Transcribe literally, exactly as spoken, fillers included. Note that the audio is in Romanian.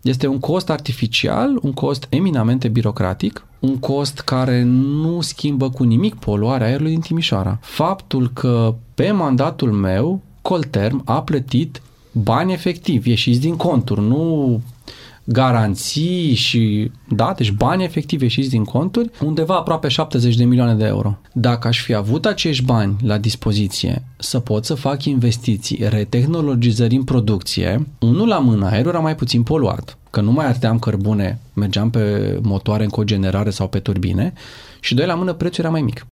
Este un cost artificial, un cost eminamente birocratic, un cost care nu schimbă cu nimic poluarea aerului din Timișoara. Faptul că pe mandatul meu Colterm a plătit bani efectivi, ieșiți din conturi, nu garanții și, da, deci bani efectivi ieșiți din conturi, undeva aproape șaptezeci de milioane de euro. Dacă aș fi avut acești bani la dispoziție să pot să fac investiții, retehnologizări în producție, unul la mână, aerul era mai puțin poluat, că nu mai ardeam cărbune, mergeam pe motoare în cogenerare sau pe turbine, și doi la mână, prețul era mai mic.